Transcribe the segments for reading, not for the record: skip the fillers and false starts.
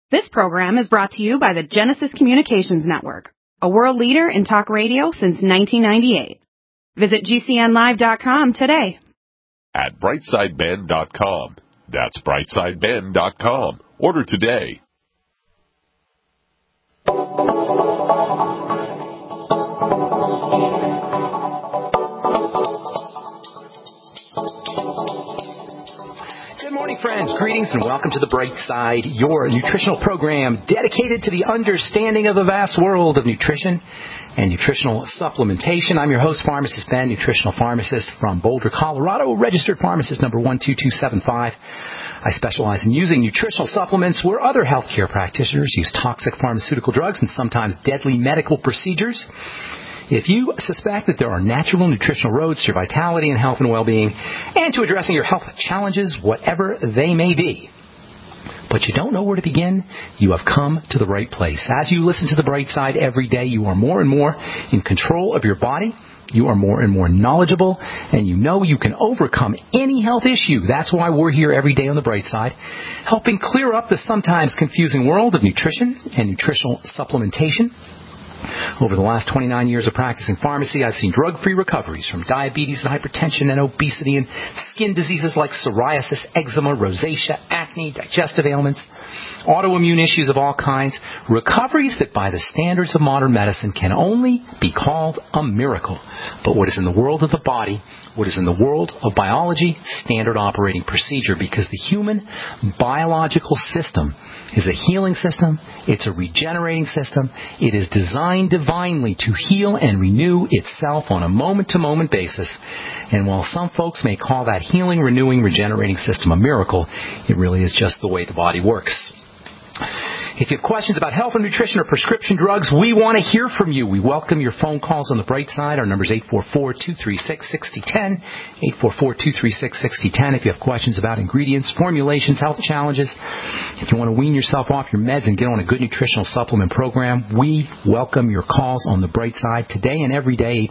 This program is brought to you by the Genesis Communications Network, a world leader in talk radio since 1998. Visit GCNlive.com today. At brightsideben.com. That's brightsideben.com. Order today. Good morning, friends. Greetings and welcome to The Bright Side, your nutritional program dedicated to the understanding of the vast world of nutrition and nutritional supplementation. I'm your host, Pharmacist Ben, nutritional pharmacist from Boulder, Colorado, registered pharmacist number 12275. I specialize in using nutritional supplements where other healthcare practitioners use toxic pharmaceutical drugs and sometimes deadly medical procedures. If you suspect that there are natural nutritional roads to your vitality and health and well-being and to addressing your health challenges, whatever they may be, but you don't know where to begin, you have come to the right place. As you listen to The Bright Side every day, you are more and more in control of your body. You are more and more knowledgeable, and you know you can overcome any health issue. That's why we're here every day on The Bright Side, helping clear up the sometimes confusing world of nutrition and nutritional supplementation. Over the last 29 years of practicing pharmacy, I've seen drug-free recoveries from diabetes and hypertension and obesity and skin diseases like psoriasis, eczema, rosacea, acne, digestive ailments, autoimmune issues of all kinds, recoveries that by the standards of modern medicine can only be called a miracle. But what is in the world of the body, what is in the world of biology, standard operating procedure, because the human biological system is a healing system. It's a regenerating system. It is designed divinely to heal and renew itself on a moment-to-moment basis. And while some folks may call that healing, renewing, regenerating system a miracle, it really is just the way the body works. If you have questions about health and nutrition or prescription drugs, we want to hear from you. We welcome your phone calls on The Bright Side. Our number is 844-236-6010, 844-236-6010. If you have questions about ingredients, formulations, health challenges, if you want to wean yourself off your meds and get on a good nutritional supplement program, we welcome your calls on The Bright Side today and every day.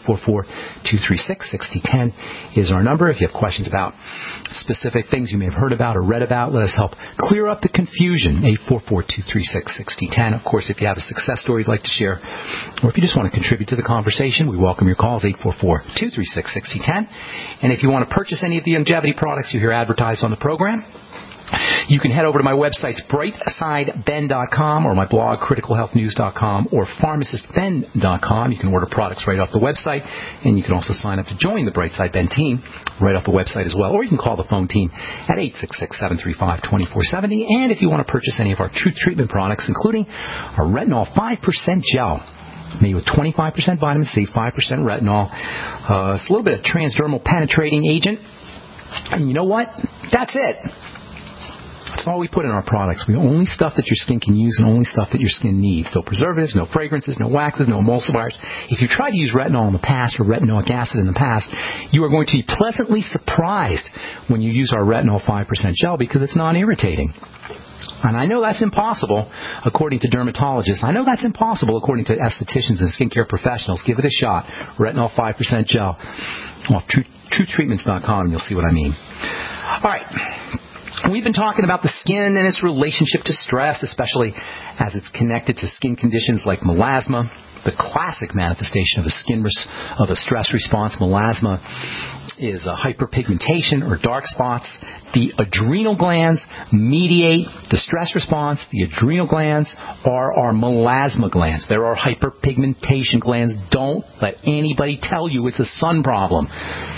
844-236-6010 is our number. If you have questions about specific things you may have heard about or read about, let us help clear up the confusion. 844-236-6010. Of course, if you have a success story you'd like to share, or if you just want to contribute to the conversation, we welcome your calls, 844-236-6010. And if you want to purchase any of the longevity products you hear advertised on the program, you can head over to my websites, brightsideben.com, or my blog, criticalhealthnews.com, or pharmacistben.com. You can order products right off the website, and you can also sign up to join the Brightside Ben team right off the website as well. Or you can call the phone team at 866-735-2470. And if you want to purchase any of our Truth Treatment products, including our Retinol 5% gel, made with 25% vitamin C, 5% retinol, it's a little bit of transdermal penetrating agent. And you know what? That's it. That's all we put in our products. We only stuff that your skin can use and only stuff that your skin needs. No preservatives, no fragrances, no waxes, no emulsifiers. If you tried to use retinol in the past or retinoic acid in the past, you are going to be pleasantly surprised when you use our Retinol 5% gel because it's non-irritating. And I know that's impossible according to dermatologists. I know that's impossible according to estheticians and skincare professionals. Give it a shot. Retinol 5% gel. Well, TruthTreatments.com and you'll see what I mean. All right. We've been talking about the skin and its relationship to stress, especially as it's connected to skin conditions like melasma, the classic manifestation of a stress response. Melasma is a hyperpigmentation or dark spots. The adrenal glands mediate the stress response. The adrenal glands are our melasma glands. There are hyperpigmentation glands. Don't let anybody tell you it's a sun problem.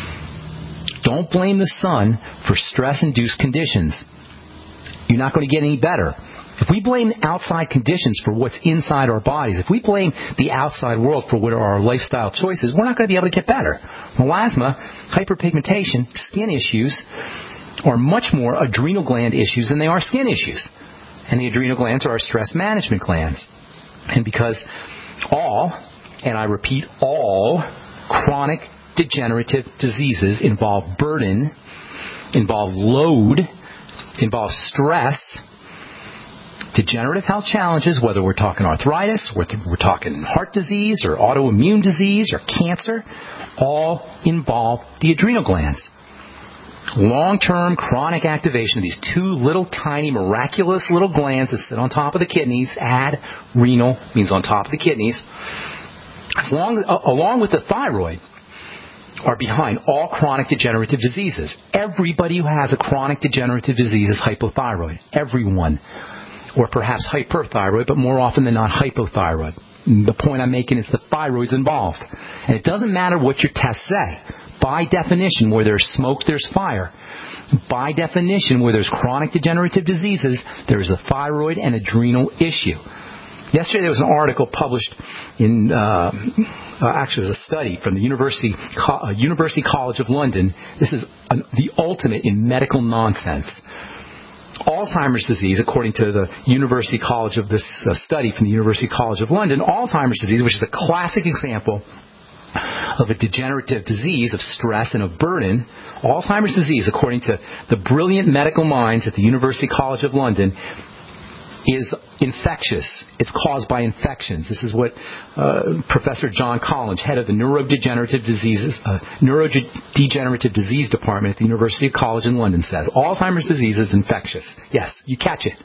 Don't blame the sun for stress-induced conditions. You're not going to get any better. If we blame outside conditions for what's inside our bodies, if we blame the outside world for what are our lifestyle choices, we're not going to be able to get better. Melasma, hyperpigmentation, skin issues are much more adrenal gland issues than they are skin issues. And the adrenal glands are our stress management glands. And because all, and I repeat, all chronic degenerative diseases involve burden, involve load, involve stress. Degenerative health challenges, whether we're talking arthritis, we're talking heart disease or autoimmune disease or cancer, all involve the adrenal glands. Long-term chronic activation of these two little tiny miraculous little glands that sit on top of the kidneys, adrenal means on top of the kidneys, along with the thyroid, are behind all chronic degenerative diseases. Everybody who has a chronic degenerative disease is hypothyroid. Everyone. Or perhaps hyperthyroid, but more often than not hypothyroid. The point I'm making is the thyroid's involved. And it doesn't matter what your tests say. By definition, where there's smoke, there's fire. By definition, where there's chronic degenerative diseases, there's a thyroid and adrenal issue. Yesterday there was an article published in, actually it was a study from the University College of London. This is the ultimate in medical nonsense. Alzheimer's disease, according to the University College of this study from the University College of London, Alzheimer's disease, which is a classic example of a degenerative disease of stress and of burden, Alzheimer's disease, according to the brilliant medical minds at the University College of London, is infectious. It's caused by infections. This is what Professor John Collins, head of the neurodegenerative disease department at the University College in London, says. Alzheimer's disease is infectious. Yes, you catch it.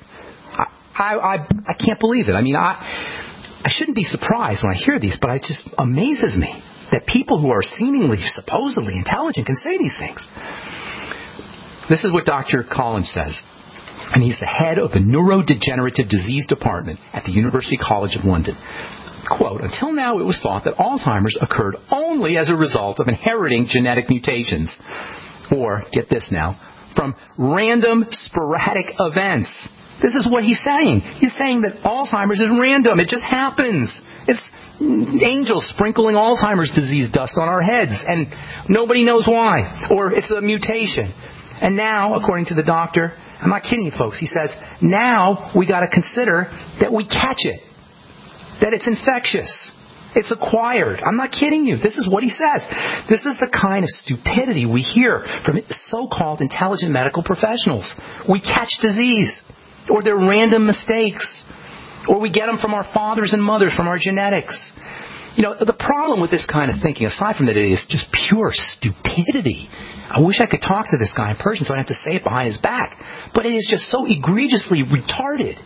I can't believe it. I mean, I shouldn't be surprised when I hear these, but it just amazes me that people who are seemingly, supposedly intelligent can say these things. This is what Dr. Collins says. And he's the head of the Neurodegenerative Disease Department at the University College of London. Quote, until now it was thought that Alzheimer's occurred only as a result of inheriting genetic mutations. Or, get this now, from random sporadic events. This is what he's saying. He's saying that Alzheimer's is random. It just happens. It's angels sprinkling Alzheimer's disease dust on our heads, and nobody knows why. Or it's a mutation. And now, according to the doctor, I'm not kidding you folks, he says, now we got to consider that we catch it. That it's infectious. It's acquired. I'm not kidding you. This is what he says. This is the kind of stupidity we hear from so-called intelligent medical professionals. We catch disease. Or they're random mistakes. Or we get them from our fathers and mothers, from our genetics. You know, the problem with this kind of thinking, aside from that it is just pure stupidity. I wish I could talk to this guy in person so I don't have to say it behind his back. But it is just so egregiously retarded.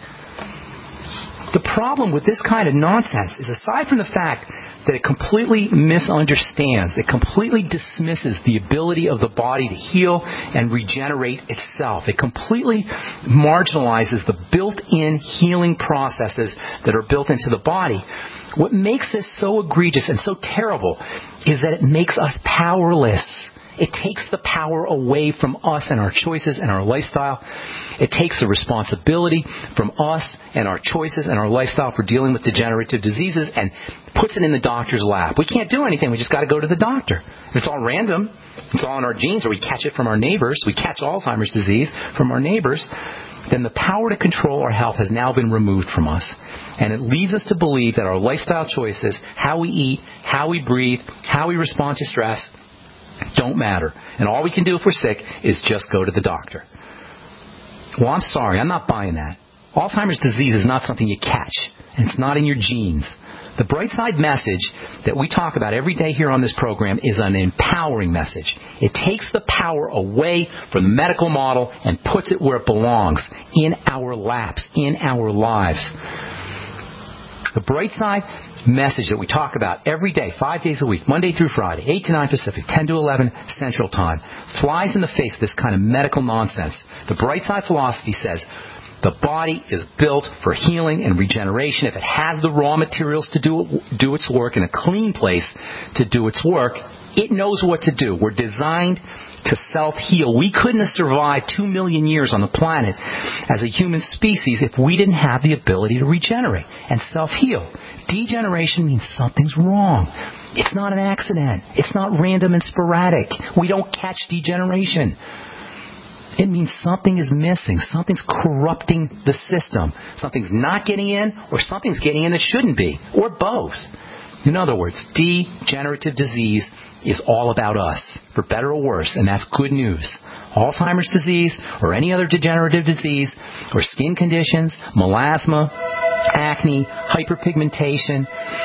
The problem with this kind of nonsense is, aside from the fact that it completely misunderstands, it completely dismisses the ability of the body to heal and regenerate itself. It completely marginalizes the built-in healing processes that are built into the body. What makes this so egregious and so terrible is that it makes us powerless. It takes the power away from us and our choices and our lifestyle. It takes the responsibility from us and our choices and our lifestyle for dealing with degenerative diseases and puts it in the doctor's lap. We can't do anything. We just got to go to the doctor. It's all random. It's all in our genes, or we catch it from our neighbors. We catch Alzheimer's disease from our neighbors. Then the power to control our health has now been removed from us. And it leads us to believe that our lifestyle choices, how we eat, how we breathe, how we respond to stress, don't matter. And all we can do if we're sick is just go to the doctor. Well, I'm sorry. I'm not buying that. Alzheimer's disease is not something you catch. And it's not in your genes. The bright side message that we talk about every day here on this program is an empowering message. It takes the power away from the medical model and puts it where it belongs, in our laps, in our lives. The bright side message that we talk about every day, 5 days a week, Monday through Friday, 8 to 9 Pacific, 10 to 11 Central Time, flies in the face of this kind of medical nonsense. The bright side philosophy says the body is built for healing and regeneration. If it has the raw materials to do its work in a clean place to do its work, it knows what to do. We're designed to self-heal. We couldn't have survived 2 million years on the planet as a human species if we didn't have the ability to regenerate and self-heal. Degeneration means something's wrong. It's not an accident. It's not random and sporadic. We don't catch degeneration. It means something is missing. Something's corrupting the system. Something's not getting in, or something's getting in that shouldn't be, or both. In other words, degenerative disease is all about us, for better or worse, and that's good news. Alzheimer's disease, or any other degenerative disease, or skin conditions, melasma, acne, hyperpigmentation,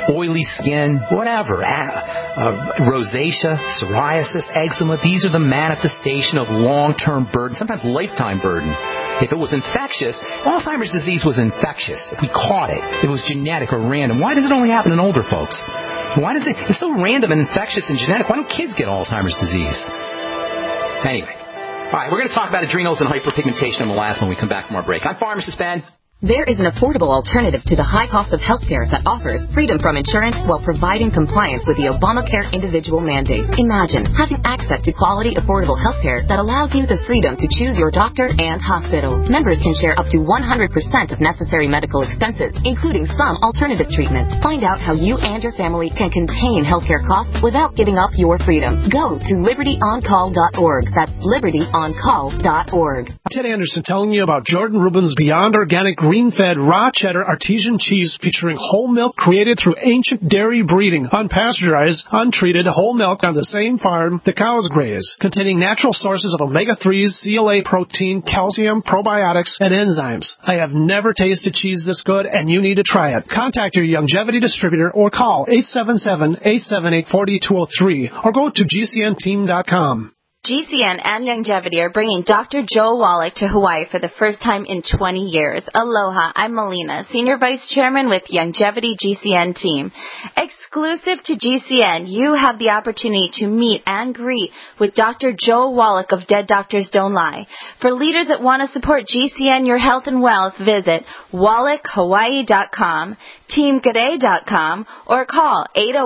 oily skin, whatever, rosacea, psoriasis, eczema. These are the manifestation of long-term burden, sometimes lifetime burden. If it was infectious, Alzheimer's disease was infectious. If we caught it, if it was genetic or random. Why does it only happen in older folks? Why does it's so random and infectious and genetic? Why don't kids get Alzheimer's disease? Anyway. All right, we're going to talk about adrenals and hyperpigmentation in the last when we come back from our break. I'm Pharmacist Ben. There is an affordable alternative to the high cost of healthcare that offers freedom from insurance while providing compliance with the Obamacare individual mandate. Imagine having access to quality, affordable healthcare that allows you the freedom to choose your doctor and hospital. Members can share up to 100% of necessary medical expenses, including some alternative treatments. Find out how you and your family can contain healthcare costs without giving up your freedom. Go to libertyoncall.org. That's libertyoncall.org. Ted Anderson telling you about Jordan Rubin's Beyond Organic Green-fed raw cheddar artesian cheese featuring whole milk created through ancient dairy breeding, unpasteurized, untreated whole milk on the same farm the cows graze, containing natural sources of omega-3s, CLA protein, calcium, probiotics, and enzymes. I have never tasted cheese this good, and you need to try it. Contact your Youngevity distributor or call 877-878-4203 or go to GCNteam.com. GCN and Youngevity are bringing Dr. Joe Wallach to Hawaii for the first time in 20 years. Aloha, I'm Melina, Senior Vice Chairman with Youngevity GCN Team. Exclusive to GCN, you have the opportunity to meet and greet with Dr. Joe Wallach of Dead Doctors Don't Lie. For leaders that want to support GCN, your health and wealth, visit wallachhawaii.com, teamg'day.com, or call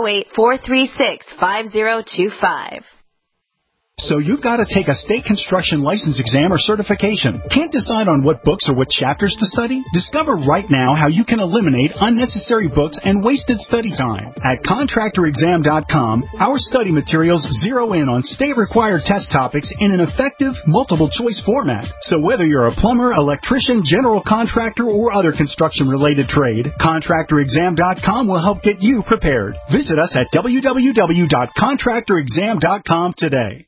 808-436-5025. So you've got to take a state construction license exam or certification. Can't decide on what books or what chapters to study? Discover right now how you can eliminate unnecessary books and wasted study time. At contractorexam.com, our study materials zero in on state-required test topics in an effective, multiple-choice format. So whether you're a plumber, electrician, general contractor, or other construction-related trade, contractorexam.com will help get you prepared. Visit us at www.contractorexam.com today.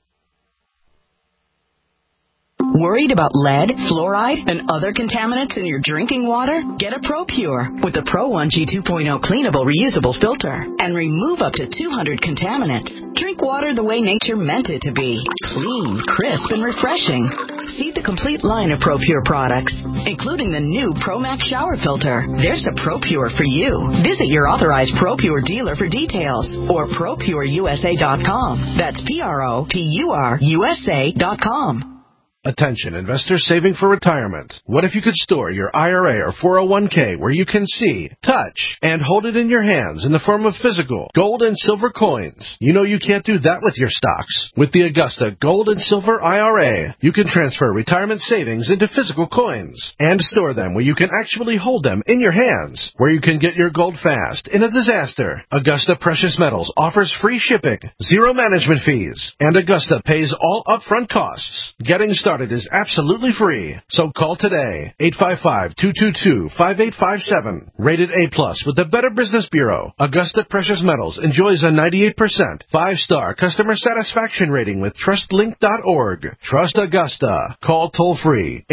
Worried about lead, fluoride, and other contaminants in your drinking water? Get a ProPure with the Pro 1G 2.0 cleanable reusable filter and remove up to 200 contaminants. Drink water the way nature meant it to be. Clean, crisp, and refreshing. See the complete line of ProPure products, including the new ProMax shower filter. There's a ProPure for you. Visit your authorized ProPure dealer for details or ProPureUSA.com. That's ProPureUSA.com. Attention, investors saving for retirement. What if you could store your IRA or 401k where you can see, touch, and hold it in your hands in the form of physical gold and silver coins? You know you can't do that with your stocks. With the Augusta Gold and Silver IRA, you can transfer retirement savings into physical coins and store them where you can actually hold them in your hands, where you can get your gold fast in a disaster. Augusta Precious Metals offers free shipping, zero management fees, and Augusta pays all upfront costs. Getting started is absolutely free. So call today, 855-222-5857. Rated A+ with the Better Business Bureau. Augusta Precious Metals enjoys a 98% 5-star customer satisfaction rating with TrustLink.org. Trust Augusta. Call toll-free,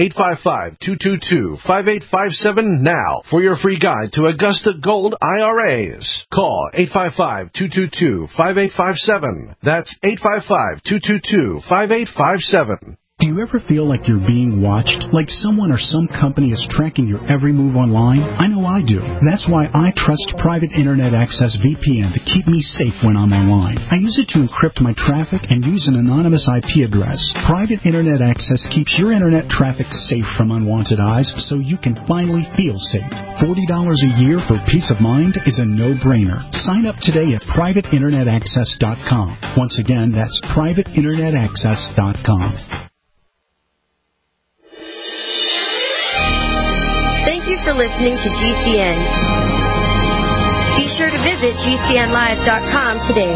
855-222-5857 now for your free guide to Augusta Gold IRAs. Call 855-222-5857. That's 855-222-5857. Do you ever feel like you're being watched? Like someone or some company is tracking your every move online? I know I do. That's why I trust Private Internet Access VPN to keep me safe when I'm online. I use it to encrypt my traffic and use an anonymous IP address. Private Internet Access keeps your internet traffic safe from unwanted eyes so you can finally feel safe. $40 a year for peace of mind is a no-brainer. Sign up today at privateinternetaccess.com. Once again, that's privateinternetaccess.com. Thank you for listening to GCN. Be sure to visit GCNlive.com today.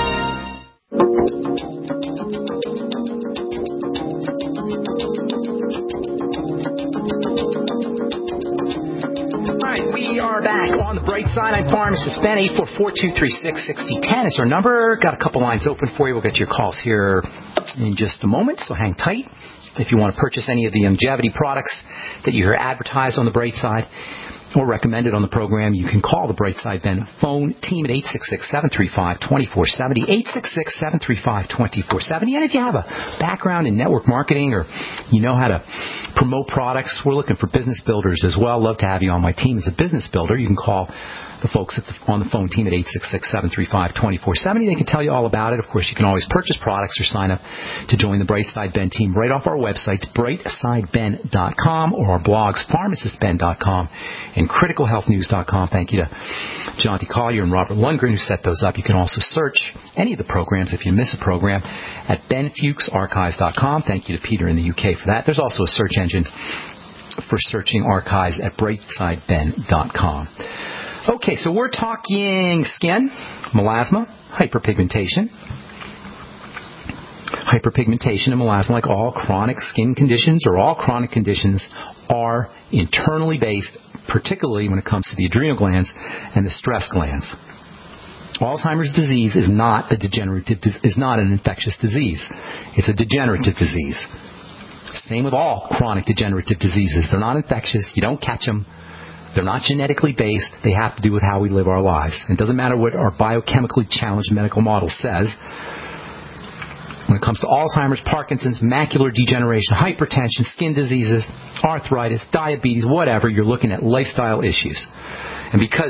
All right, we are back on the bright side. I'm Pharmacist Ben. 844-236-6010 is our number. Got a couple lines open for you. We'll get to your calls here in just a moment, so hang tight. If you want to purchase any of the Youngevity products that you hear advertised on the Bright Side. or recommended on the program, you can call the Brightside Ben phone team at 866-735-2470, 866-735-2470. And if you have a background in network marketing or you know how to promote products, we're looking for business builders as well. Love to have you on my team as a business builder. You can call the folks on the phone team at 866-735-2470. They can tell you all about it. Of course, you can always purchase products or sign up to join the Brightside Ben team right off our websites, brightsideben.com, or our blogs, pharmacistben.com and criticalhealthnews.com. Thank you to John T. Collier and Robert Lundgren who set those up. You can also search any of the programs if you miss a program at benfuchsarchives.com. Thank you to Peter in the UK for that. There's also a search engine for searching archives at brightsideben.com. Okay, so we're talking skin, melasma, hyperpigmentation. Hyperpigmentation and melasma, like all chronic skin conditions or all chronic conditions, are internally based, particularly when it comes to the adrenal glands and the stress glands. Alzheimer's disease is not an infectious disease. It's a degenerative disease. Same with all chronic degenerative diseases. They're not infectious. You don't catch them. They're not genetically based. They have to do with how we live our lives. It doesn't matter what our biochemically challenged medical model says. When it comes to Alzheimer's, Parkinson's, macular degeneration, hypertension, skin diseases, arthritis, diabetes, whatever, you're looking at lifestyle issues. And because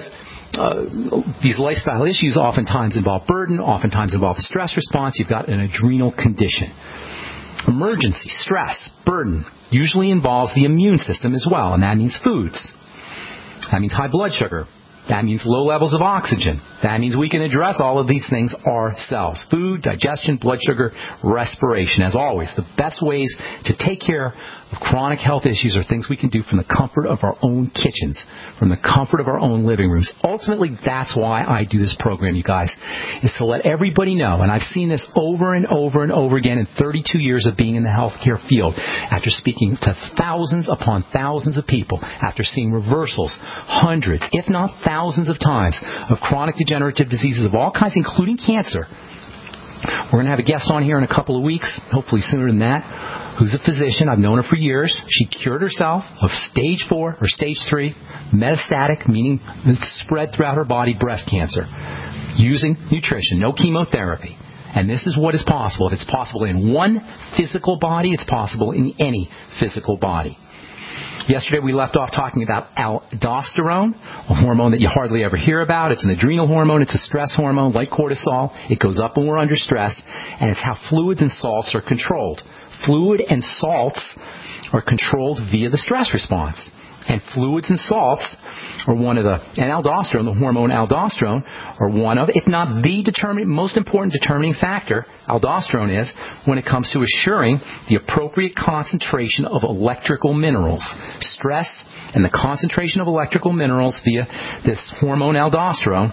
these lifestyle issues oftentimes involve burden, oftentimes involve a stress response, you've got an adrenal condition. Emergency, stress, burden usually involves the immune system as well, and that means foods. That means high blood sugar. That means low levels of oxygen. That means we can address all of these things ourselves. Food, digestion, blood sugar, respiration. As always, the best ways to take care of chronic health issues are things we can do from the comfort of our own kitchens, from the comfort of our own living rooms. Ultimately, that's why I do this program, you guys, is to let everybody know, and I've seen this over and over and over again in 32 years of being in the healthcare field, after speaking to thousands upon thousands of people, after seeing reversals, hundreds, if not thousands of times, of chronic degenerative diseases of all kinds, including cancer. We're going to have a guest on here in a couple of weeks, hopefully sooner than that, who's a physician. I've known her for years. She cured herself of stage 4 or stage 3 metastatic, meaning it's spread throughout her body, breast cancer, using nutrition, no chemotherapy. And this is what is possible. If it's possible in one physical body, it's possible in any physical body. Yesterday we left off talking about aldosterone, a hormone that you hardly ever hear about. It's an adrenal hormone. It's a stress hormone like cortisol. It goes up when we're under stress, and it's how fluids and salts are controlled. Fluid and salts are controlled via the stress response. And fluids and salts are and aldosterone, the hormone aldosterone, are one of, if not the most important determining factor, aldosterone is, when it comes to assuring the appropriate concentration of electrical minerals. Stress and the concentration of electrical minerals via this hormone aldosterone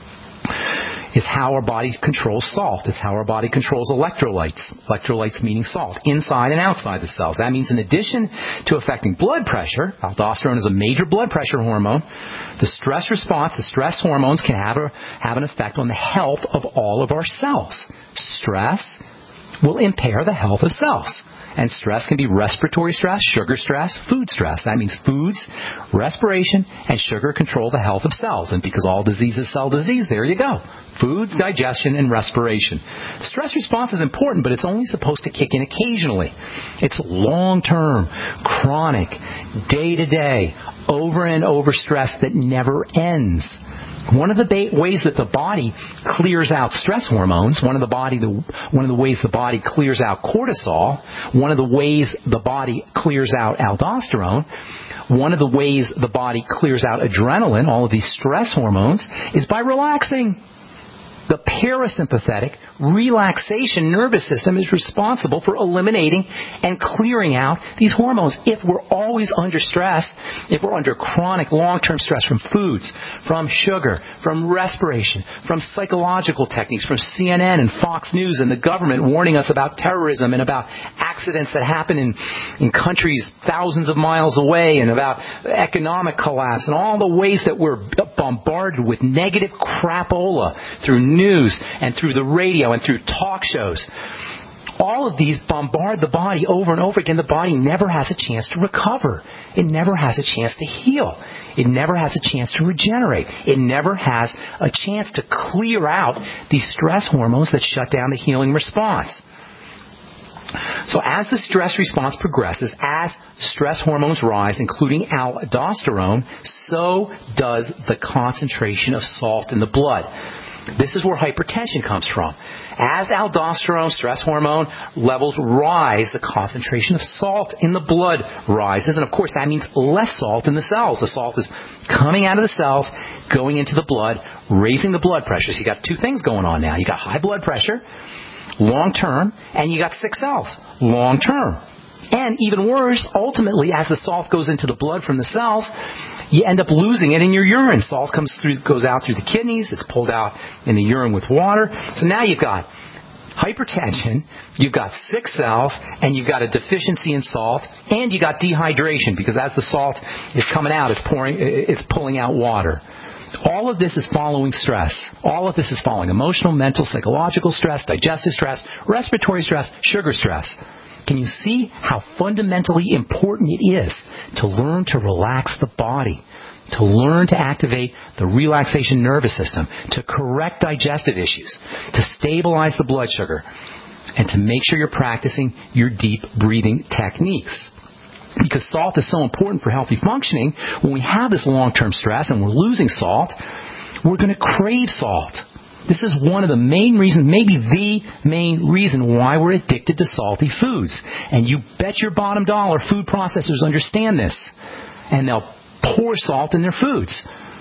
is how our body controls salt. It's how our body controls electrolytes. Electrolytes meaning salt, inside and outside the cells. That means in addition to affecting blood pressure, aldosterone is a major blood pressure hormone, the stress response, the stress hormones can have an effect on the health of all of our cells. Stress will impair the health of cells. And stress can be respiratory stress, sugar stress, food stress. That means foods, respiration, and sugar control the health of cells. And because all disease is cell disease, there you go. Foods, digestion, and respiration. The stress response is important, but it's only supposed to kick in occasionally. It's long-term, chronic, day-to-day, over and over stress that never ends. One of the ways that the body clears out stress hormones, one of the ways the body clears out cortisol, one of the ways the body clears out aldosterone, one of the ways the body clears out adrenaline, all of these stress hormones, is by relaxing. The parasympathetic relaxation nervous system is responsible for eliminating and clearing out these hormones. If we're always under stress, if we're under chronic long-term stress from foods, from sugar, from respiration, from psychological techniques, from CNN and Fox News and the government warning us about terrorism and about accidents that happen in countries thousands of miles away, and about economic collapse and all the ways that we're bombarded with negative crapola through news and through the radio and through talk shows. All of these bombard the body over and over again. The body never has a chance to recover. it never has a chance to heal. It never has a chance to regenerate. It never has a chance to clear out these stress hormones that shut down the healing response. So as the stress response progresses, as stress hormones rise, including aldosterone, so does the concentration of salt in the blood. This is where hypertension comes from. As aldosterone, stress hormone levels rise, the concentration of salt in the blood rises. And of course, that means less salt in the cells. The salt is coming out of the cells, going into the blood, raising the blood pressure. So you got two things going on now. You got high blood pressure, long term, and you got sick cells, long term. And even worse, ultimately, as the salt goes into the blood from the cells, you end up losing it in your urine. Salt goes out through the kidneys, it's pulled out in the urine with water. So now you've got hypertension, you've got sick cells, and you've got a deficiency in salt, and you got dehydration, because as the salt is coming out, it's pulling out water. All of this is following stress. All of this is following emotional, mental, psychological stress, digestive stress, respiratory stress, sugar stress. Can you see how fundamentally important it is to learn to relax the body, to learn to activate the relaxation nervous system, to correct digestive issues, to stabilize the blood sugar, and to make sure you're practicing your deep breathing techniques? Because salt is so important for healthy functioning, when we have this long-term stress and we're losing salt, we're going to crave salt. This is one of the main reasons, maybe the main reason why we're addicted to salty foods. And you bet your bottom dollar food processors understand this. And they'll pour salt in their foods.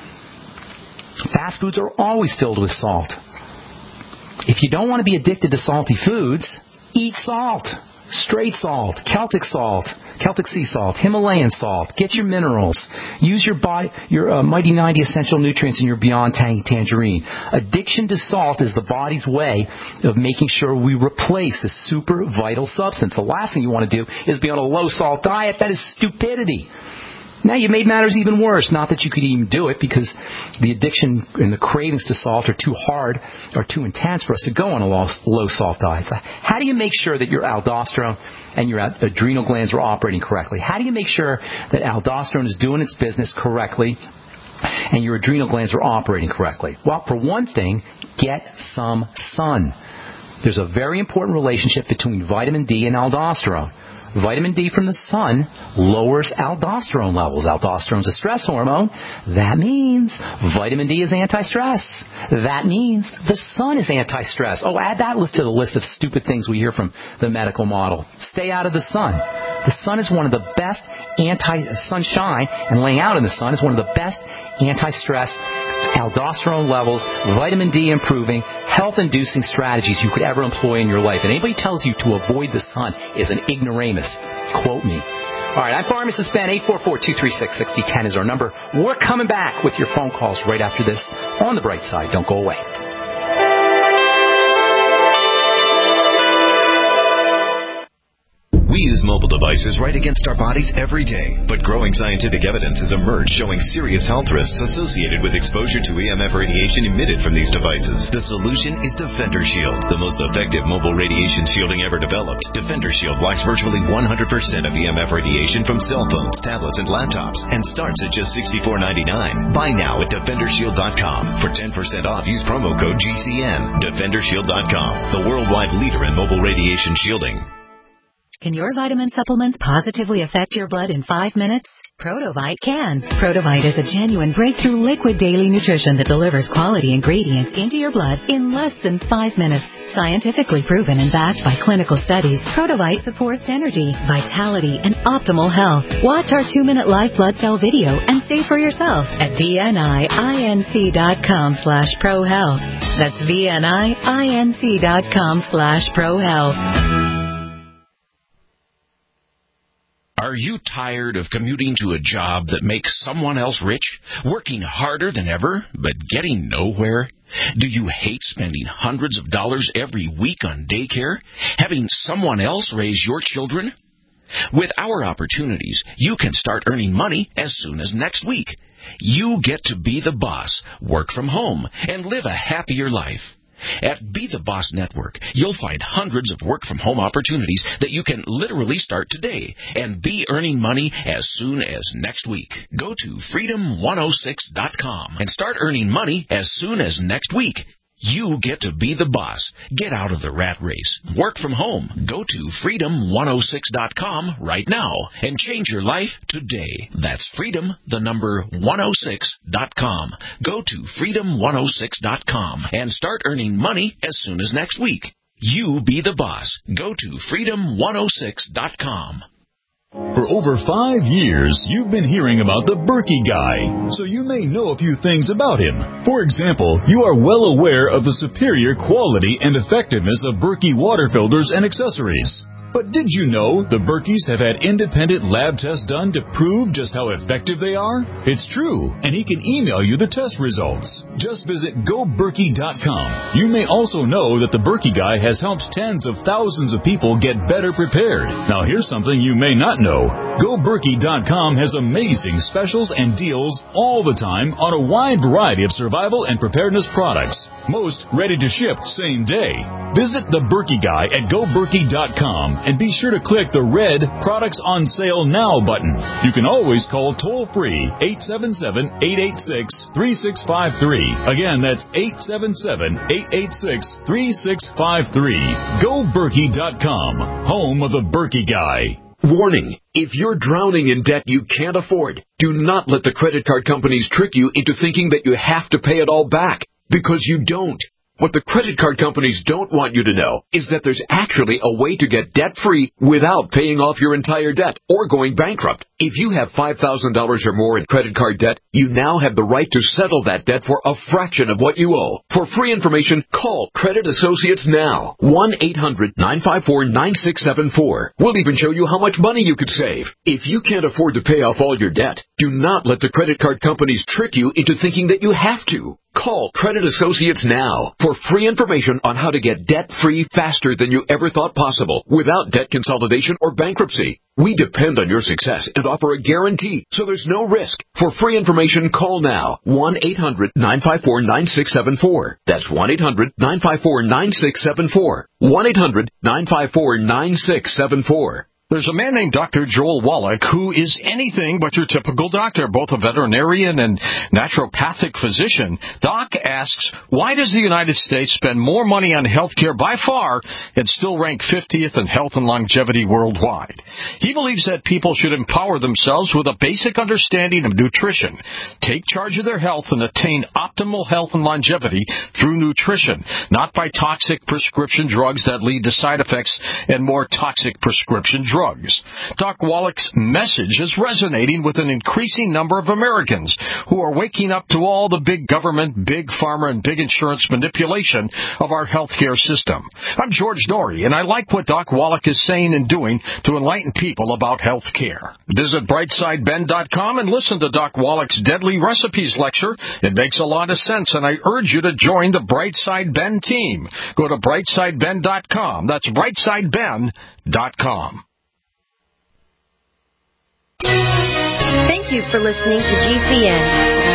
Fast foods are always filled with salt. If you don't want to be addicted to salty foods, eat salt. Straight salt, Celtic sea salt, Himalayan salt. Get your minerals. Use your Mighty 90 essential nutrients in your Beyond Tangerine. Addiction to salt is the body's way of making sure we replace the super vital substance. The last thing you want to do is be on a low salt diet. That is stupidity. Now you've made matters even worse. Not that you could even do it, because the addiction and the cravings to salt are too hard or too intense for us to go on a low salt diet. So how do you make sure that your aldosterone and your adrenal glands are operating correctly? How do you make sure that aldosterone is doing its business correctly and your adrenal glands are operating correctly? Well, for one thing, get some sun. There's a very important relationship between vitamin D and aldosterone. Vitamin D from the sun lowers aldosterone levels. Aldosterone is a stress hormone. That means vitamin D is anti-stress. That means the sun is anti-stress. Oh, add that to the list of stupid things we hear from the medical model. Stay out of the sun. The sun is one of the best sunshine, and laying out in the sun is one of the best anti-stress, aldosterone levels, vitamin D improving, health-inducing strategies you could ever employ in your life. And anybody tells you to avoid the sun is an ignoramus. Quote me. All right, I'm Pharmacist Ben. 844-236-6010 is our number. We're coming back with your phone calls right after this on The Bright Side. Don't go away. We use mobile devices right against our bodies every day, but growing scientific evidence has emerged showing serious health risks associated with exposure to EMF radiation emitted from these devices. The solution is Defender Shield, the most effective mobile radiation shielding ever developed. Defender Shield blocks virtually 100% of EMF radiation from cell phones, tablets, and laptops, and starts at just $64.99. Buy now at DefenderShield.com. For 10% off, use promo code GCN. DefenderShield.com, the worldwide leader in mobile radiation shielding. Can your vitamin supplements positively affect your blood in 5 minutes? Protovite can. Protovite is a genuine breakthrough liquid daily nutrition that delivers quality ingredients into your blood in less than 5 minutes. Scientifically proven and backed by clinical studies, Protovite supports energy, vitality, and optimal health. Watch our 2-minute live blood cell video and see for yourself at VNIINC.com/prohealth. That's VNIINC.com/prohealth. Are you tired of commuting to a job that makes someone else rich, working harder than ever, but getting nowhere? Do you hate spending hundreds of dollars every week on daycare, having someone else raise your children? With our opportunities, you can start earning money as soon as next week. You get to be the boss, work from home, and live a happier life. At Be the Boss Network, you'll find hundreds of work-from-home opportunities that you can literally start today and be earning money as soon as next week. Go to freedom106.com and start earning money as soon as next week. You get to be the boss. Get out of the rat race. Work from home. Go to freedom106.com right now and change your life today. That's freedom106.com. Go to freedom106.com and start earning money as soon as next week. You be the boss. Go to freedom106.com. For over 5 years, you've been hearing about the Berkey Guy, so you may know a few things about him. For example, you are well aware of the superior quality and effectiveness of Berkey water filters and accessories. But did you know the Berkeys have had independent lab tests done to prove just how effective they are? It's true, and he can email you the test results. Just visit GoBerkey.com. You may also know that the Berkey Guy has helped tens of thousands of people get better prepared. Now here's something you may not know. GoBerkey.com has amazing specials and deals all the time on a wide variety of survival and preparedness products. Most ready to ship same day. Visit the Berkey Guy at GoBerkey.com and be sure to click the red Products on Sale Now button. You can always call toll-free 877-886-3653. Again, that's 877-886-3653. GoBerkey.com, home of the Berkey Guy. Warning, if you're drowning in debt you can't afford, do not let the credit card companies trick you into thinking that you have to pay it all back, because you don't. What the credit card companies don't want you to know is that there's actually a way to get debt-free without paying off your entire debt or going bankrupt. If you have $5,000 or more in credit card debt, you now have the right to settle that debt for a fraction of what you owe. For free information, call Credit Associates now. 1-800-954-9674. We'll even show you how much money you could save. If you can't afford to pay off all your debt, do not let the credit card companies trick you into thinking that you have to. Call Credit Associates now for free information on how to get debt-free faster than you ever thought possible without debt consolidation or bankruptcy. We depend on your success and offer a guarantee, so there's no risk. For free information, call now. 1-800-954-9674. That's 1-800-954-9674. 1-800-954-9674. There's a man named Dr. Joel Wallach who is anything but your typical doctor, both a veterinarian and naturopathic physician. Doc asks, why does the United States spend more money on health care by far and still rank 50th in health and longevity worldwide? He believes that people should empower themselves with a basic understanding of nutrition, take charge of their health, and attain optimal health and longevity through nutrition, not by toxic prescription drugs that lead to side effects and more toxic prescription drugs. Doc Wallach's message is resonating with an increasing number of Americans who are waking up to all the big government, big pharma, and big insurance manipulation of our healthcare system. I'm George Norrie, and I like what Doc Wallach is saying and doing to enlighten people about health care. Visit brightsideben.com and listen to Doc Wallach's Deadly Recipes lecture. It makes a lot of sense, and I urge you to join the Brightside Ben team. Go to brightsideben.com. That's brightsideben.com. Thank you for listening to GCN.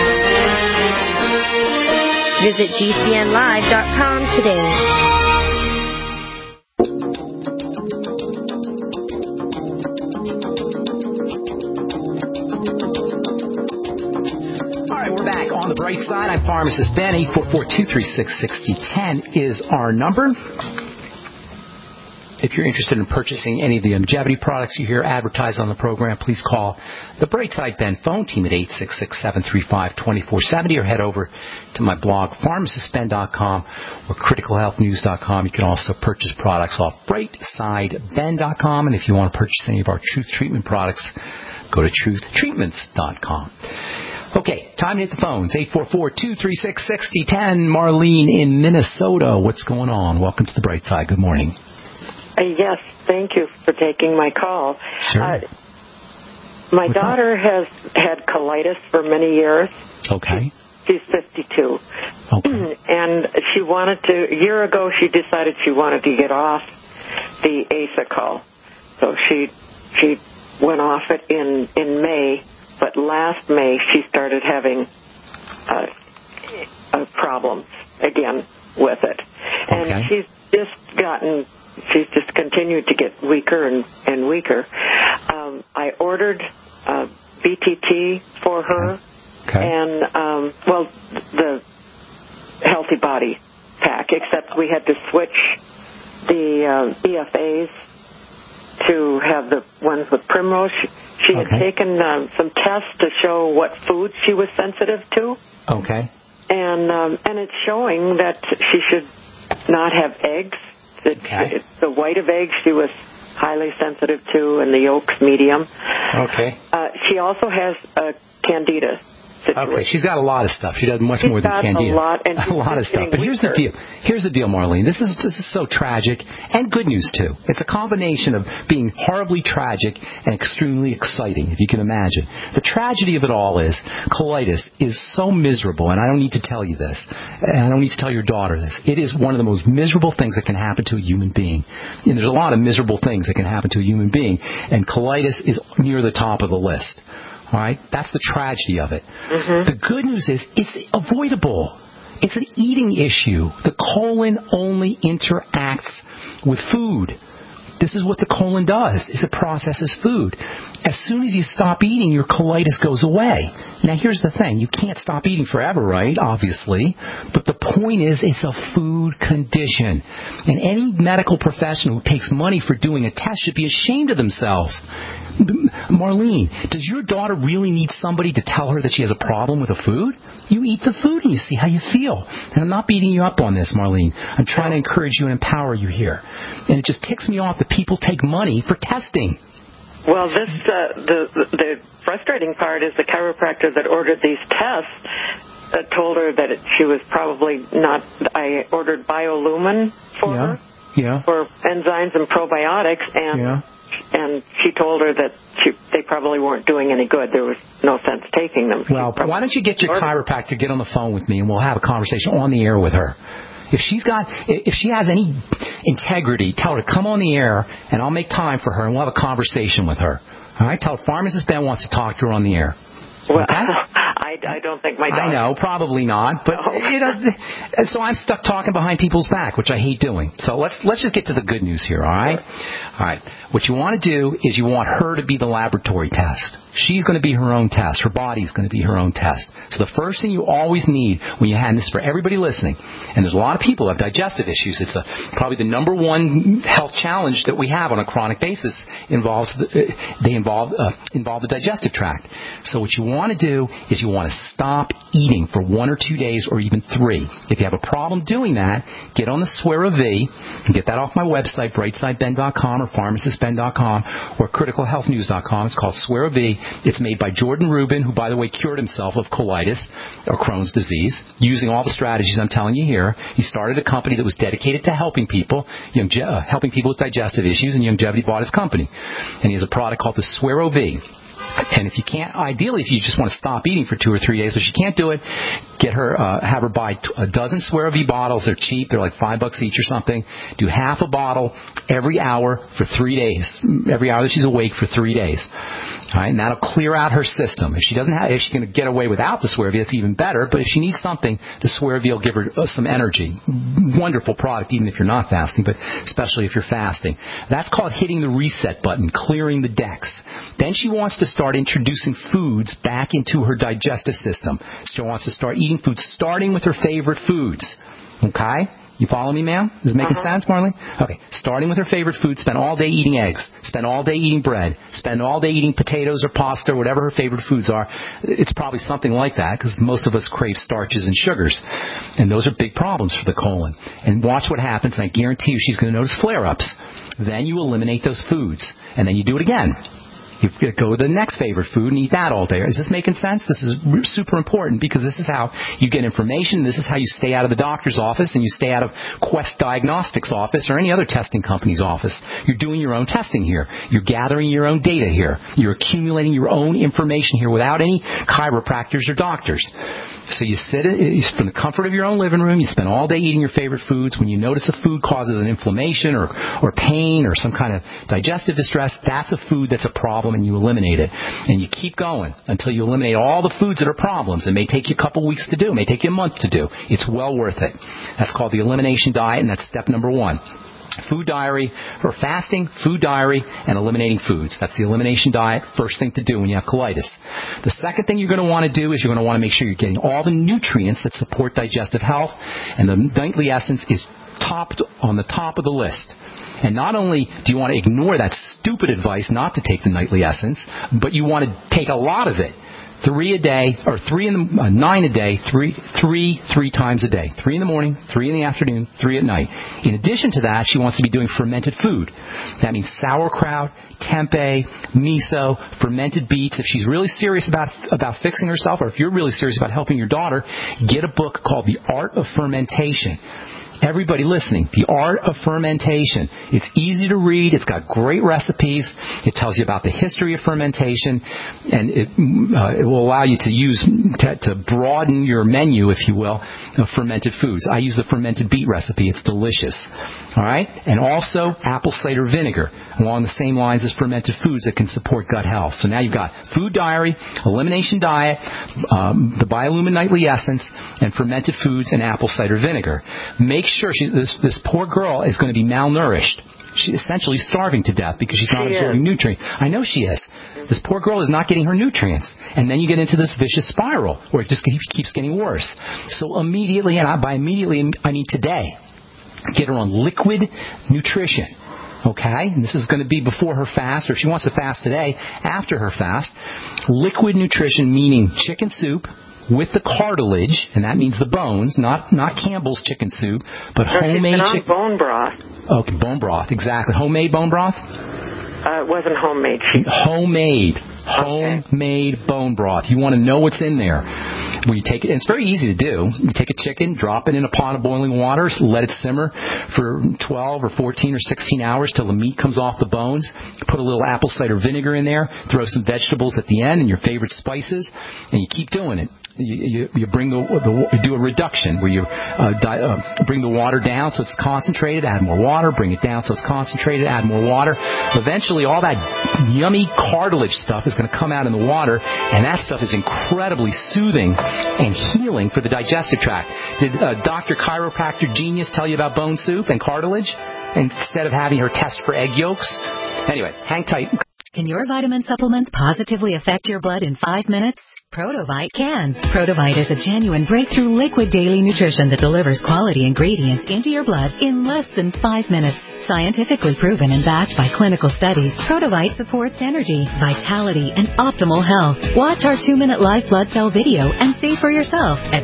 Visit GCNlive.com today. All right, we're back on the bright side. I'm Pharmacist Ben. 844-236-6010 is our number. If you're interested in purchasing any of the longevity products you hear advertised on the program, please call the Brightside Ben phone team at 866-735-2470 or head over to my blog, pharmacistben.com or criticalhealthnews.com. You can also purchase products off brightsideben.com. And if you want to purchase any of our Truth Treatment products, go to truthtreatments.com. Okay, time to hit the phones. 844-236-6010. Marlene in Minnesota. What's going on? Welcome to the Bright Side. Good morning. Yes, thank you for taking my call. Sure. My daughter has had colitis for many years. Okay. She's 52. Okay. And she wanted to, a year ago, she decided she wanted to get off the Asacol. So she went off it in May, but last May she started having problems again with it. And she's just continued to get weaker and weaker. I ordered BTT for her and, the Healthy Body pack, except we had to switch the EFAs to have the ones with Primrose. She had taken some tests to show what foods she was sensitive to. Okay. And it's showing that she should not have eggs. The white of eggs she was highly sensitive to, and the yolks medium. Okay. She also has a candida situation. Okay, she's got a lot of stuff. She does much more than candida. A lot of stuff. But here's the deal. Here's the deal, Marlene. This is so tragic, and good news too. It's a combination of being horribly tragic and extremely exciting, if you can imagine. The tragedy of it all is colitis is so miserable, and I don't need to tell you this, and I don't need to tell your daughter this. It is one of the most miserable things that can happen to a human being. And there's a lot of miserable things that can happen to a human being, and colitis is near the top of the list. All right? That's the tragedy of it. The good news is it's avoidable. It's an eating issue. The colon only interacts with food. This is what the colon does, is it processes food. As soon as you stop eating, your colitis goes away. Now, here's the thing. You can't stop eating forever, right? Obviously. But the point is, it's a food condition. And any medical professional who takes money for doing a test should be ashamed of themselves. Marlene, does your daughter really need somebody to tell her that she has a problem with the food? You eat the food and you see how you feel. And I'm not beating you up on this, Marlene. I'm trying to encourage you and empower you here. And it just ticks me off that people take money for testing. Well, the frustrating part is the chiropractor that ordered these tests told her that she was probably not. I ordered BioLumin for her for enzymes and probiotics, and she told her that they probably weren't doing any good. There was no sense taking them. Well, why don't you get your chiropractor to get on the phone with me, and we'll have a conversation on the air with her. If she has any integrity, tell her to come on the air, and I'll make time for her, and we'll have a conversation with her. All right? Tell her Pharmacist Ben wants to talk to her on the air. Well, I don't think my daughter... I know, probably not. But, so I'm stuck talking behind people's back, which I hate doing. So let's just get to the good news here, all right? All right. What you want to do is you want her to be the laboratory test. She's going to be her own test. Her body's going to be her own test. So the first thing you always need when you have this, for everybody listening, and there's a lot of people who have digestive issues. It's probably the number one health challenge that we have on a chronic basis involve the digestive tract. So what you want to do is you want to stop eating for 1 or 2 days or even 3. If you have a problem doing that, get on the Swera V and get that off my website, brightsideben.com or pharmacistben.com or criticalhealthnews.com. It's called Swera V. It's made by Jordan Rubin, who, by the way, cured himself of colitis or Crohn's disease using all the strategies I'm telling you here. He started a company that was dedicated to helping people with digestive issues, and Youngevity bought his company. And he has a product called the Swera V. And if you can't, ideally, if you just want to stop eating for 2 or 3 days, but she can't do it, have her buy a dozen Swera V bottles. They're cheap. They're like $5 each or something. Do half a bottle every hour for 3 days. Every hour that she's awake for 3 days. All right, and that'll clear out her system. If she can get away without the Swera V, that's even better. But if she needs something, the Swera V will give her some energy. Wonderful product, even if you're not fasting, but especially if you're fasting. That's called hitting the reset button, clearing the decks. Then she wants to start introducing foods back into her digestive system. She wants to start eating foods, starting with her favorite foods. Okay? You follow me, ma'am? Is it making sense, Marlene? Okay. Starting with her favorite food, spend all day eating eggs, spend all day eating bread, spend all day eating potatoes or pasta or whatever her favorite foods are. It's probably something like that because most of us crave starches and sugars. And those are big problems for the colon. And watch what happens, and I guarantee you she's going to notice flare-ups. Then you eliminate those foods. And then you do it again. You go with the next favorite food and eat that all day. Is this making sense? This is super important because this is how you get information. This is how you stay out of the doctor's office and you stay out of Quest Diagnostics' office or any other testing company's office. You're doing your own testing here. You're gathering your own data here. You're accumulating your own information here without any chiropractors or doctors. So you sit from the comfort of your own living room. You spend all day eating your favorite foods. When you notice a food causes an inflammation or pain or some kind of digestive distress, that's a food that's a problem supplement, you eliminate it. And you keep going until you eliminate all the foods that are problems. It may take you a couple weeks to do. It may take you a month to do. It's well worth it. That's called the elimination diet, and that's step number 1. Food diary, or fasting, food diary, and eliminating foods. That's the elimination diet, first thing to do when you have colitis. The second thing you're going to want to do is you're going to want to make sure you're getting all the nutrients that support digestive health, and the nightly essence is on the top of the list. And not only do you want to ignore that stupid advice not to take the nightly essence, but you want to take a lot of it. 3 a day, or 9 a day, three times a day. 3 in the morning, 3 in the afternoon, 3 at night. In addition to that, she wants to be doing fermented food. That means sauerkraut, tempeh, miso, fermented beets. If she's really serious about fixing herself, or if you're really serious about helping your daughter, get a book called The Art of Fermentation. Everybody listening, The Art of Fermentation. It's easy to read. It's got great recipes. It tells you about the history of fermentation, and it will allow you to broaden your menu, if you will, of fermented foods. I use the fermented beet recipe. It's delicious. All right? And also apple cider vinegar, along the same lines as fermented foods that can support gut health. So now you've got food diary, elimination diet, the Biolumin Nightly Essence, and fermented foods and apple cider vinegar. Make sure this poor girl is going to be malnourished. She's essentially starving to death because she's not absorbing nutrients. I know she is. This poor girl is not getting her nutrients. And then you get into this vicious spiral where it just keeps getting worse. So immediately, and by immediately I mean today, get her on liquid nutrition. Okay? And this is going to be before her fast, or if she wants to fast today, after her fast. Liquid nutrition, meaning chicken soup with the cartilage, and that means the bones, not Campbell's chicken soup, but homemade chicken. Bone broth. Okay, bone broth, exactly. Homemade bone broth? It wasn't homemade. Homemade bone broth. You want to know what's in there. When you take it, and it's very easy to do. You take a chicken, drop it in a pot of boiling water, let it simmer for 12 or 14 or 16 hours till the meat comes off the bones. Put a little apple cider vinegar in there, throw some vegetables at the end and your favorite spices, and you keep doing it. You bring you do a reduction where you bring the water down so it's concentrated, add more water, bring it down so it's concentrated, add more water. Eventually all that yummy cartilage stuff is going to come out in the water, and that stuff is incredibly soothing and healing for the digestive tract. Did Dr. Chiropractor Genius tell you about bone soup and cartilage instead of having her test for egg yolks? Anyway, hang tight. Can your vitamin supplements positively affect your blood in 5 minutes? Protovite can. Protovite is a genuine breakthrough liquid daily nutrition that delivers quality ingredients into your blood in less than 5 minutes. Scientifically proven and backed by clinical studies, Protovite supports energy, vitality, and optimal health. Watch our 2-minute live blood cell video and see for yourself at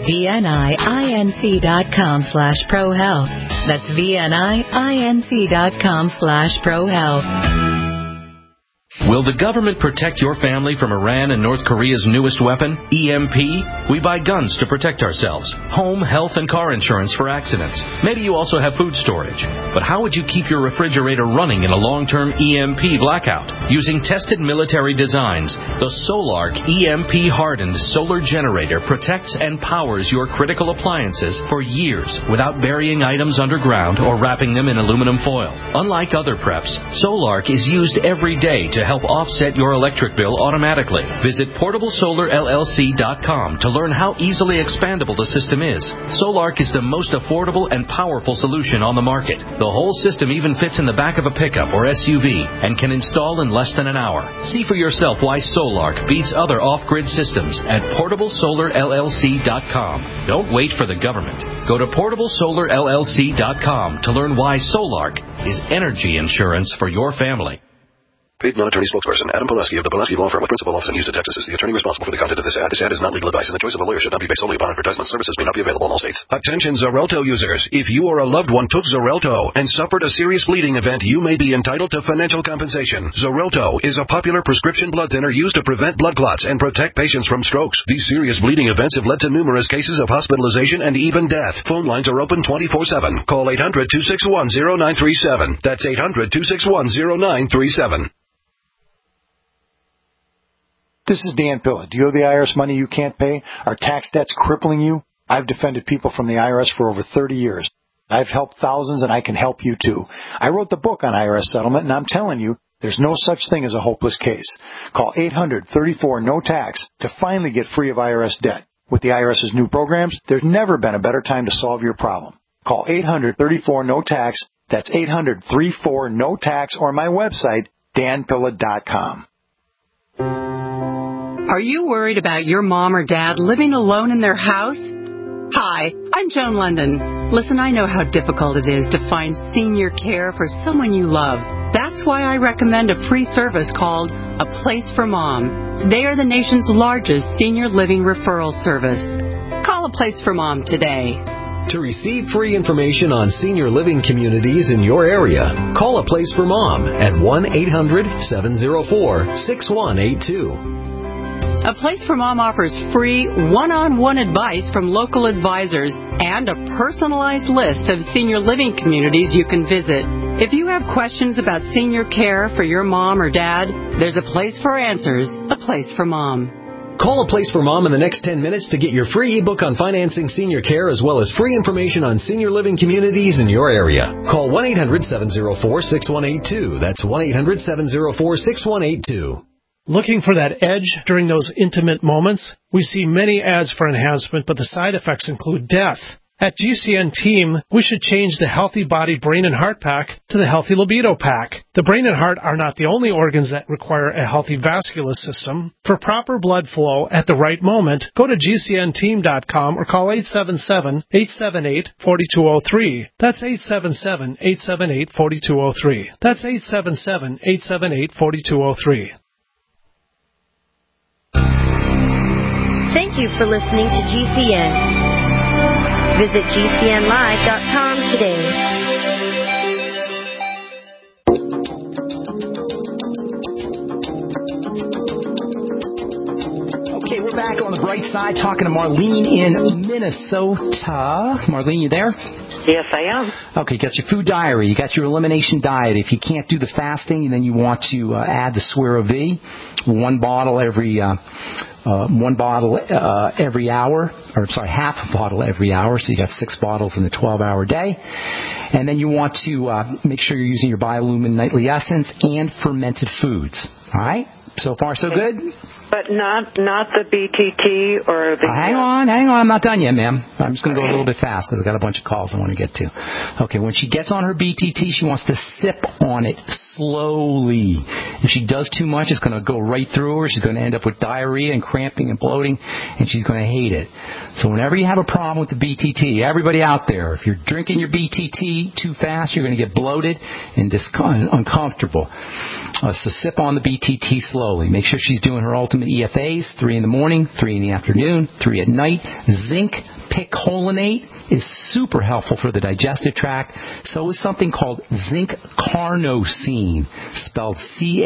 vninc.com/prohealth. That's vninc.com/prohealth. Will the government protect your family from Iran and North Korea's newest weapon, EMP? We buy guns to protect ourselves, home, health, and car insurance for accidents. Maybe you also have food storage. But how would you keep your refrigerator running in a long-term EMP blackout? Using tested military designs, the Solark EMP-hardened solar generator protects and powers your critical appliances for years without burying items underground or wrapping them in aluminum foil. Unlike other preps, Solark is used every day to help offset your electric bill automatically. Visit PortableSolarLLC.com to learn how easily expandable the system is. Solark is the most affordable and powerful solution on the market. The whole system even fits in the back of a pickup or SUV and can install in less than an hour. See for yourself why Solark beats other off-grid systems at PortableSolarLLC.com. Don't wait for the government. Go to PortableSolarLLC.com to learn why Solark is energy insurance for your family. Paid non-attorney spokesperson Adam Pileski of the Pileski Law Firm with principal office in Houston, Texas is the attorney responsible for the content of this ad. This ad is not legal advice, and the choice of a lawyer should not be based solely upon advertisement. Services may not be available in all states. Attention Xarelto users. If you or a loved one took Xarelto and suffered a serious bleeding event, you may be entitled to financial compensation. Xarelto is a popular prescription blood thinner used to prevent blood clots and protect patients from strokes. These serious bleeding events have led to numerous cases of hospitalization and even death. Phone lines are open 24/7. Call 800-261-0937. That's 800-261-0937. This is Dan Pilla. Do you owe the IRS money you can't pay? Are tax debts crippling you? I've defended people from the IRS for over 30 years. I've helped thousands, and I can help you too. I wrote the book on IRS settlement, and I'm telling you, There's no such thing as a hopeless case. Call 800-34-NO-TAX to finally get free of IRS debt. With the IRS's new programs, there's never been a better time to solve your problem. Call 800-34-NO-TAX. That's 800-34-NO-TAX, or my website, danpilla.com. Are you worried about your mom or dad living alone in their house? Hi, I'm Joan London. Listen, I know how difficult it is to find senior care for someone you love. That's why I recommend a free service called A Place for Mom. They are the nation's largest senior living referral service. Call A Place for Mom today. To receive free information on senior living communities in your area, call A Place for Mom at 1-800-704-6182. A Place for Mom offers free one-on-one advice from local advisors and a personalized list of senior living communities you can visit. If you have questions about senior care for your mom or dad, there's a place for answers, A Place for Mom. Call A Place for Mom in the next 10 minutes to get your free ebook on financing senior care, as well as free information on senior living communities in your area. Call 1-800-704-6182. That's 1-800-704-6182. Looking for that edge during those intimate moments? We see many ads for enhancement, but the side effects include death. At GCN Team, we should change the Healthy Body Brain and Heart Pack to the Healthy Libido Pack. The brain and heart are not the only organs that require a healthy vascular system. For proper blood flow at the right moment, go to GCNteam.com or call 877-878-4203. That's 877-878-4203. That's 877-878-4203. Thank you for listening to GCN. Visit GCNlive.com today. Okay, we're back on the bright side talking to Marlene in Minnesota. Marlene, you there? Yes, I am. Okay, got your food diary. You got your elimination diet. If you can't do the fasting, then you want to add the Suero V, one bottle every hour, half a bottle every hour. So you got 6 bottles in a 12-hour day. And then you want to make sure you're using your Biolumin Nightly Essence and fermented foods. All right? So far, so good? But not the BTT or the... Hang on. I'm not done yet, ma'am. I'm just going to go a little bit fast because I've got a bunch of calls I want to get to. Okay, when she gets on her BTT, she wants to sip on it slowly. If she does too much, it's going to go right through her. She's going to end up with diarrhea and cramping and bloating, and she's going to hate it. So whenever you have a problem with the BTT, everybody out there, if you're drinking your BTT too fast, you're going to get bloated and uncomfortable. So sip on the BTT slowly. Make sure she's doing her ultimate EFAs, 3 in the morning, 3 in the afternoon, 3 at night. Zinc picolinate is super helpful for the digestive tract. So is something called zinc carnosine, spelled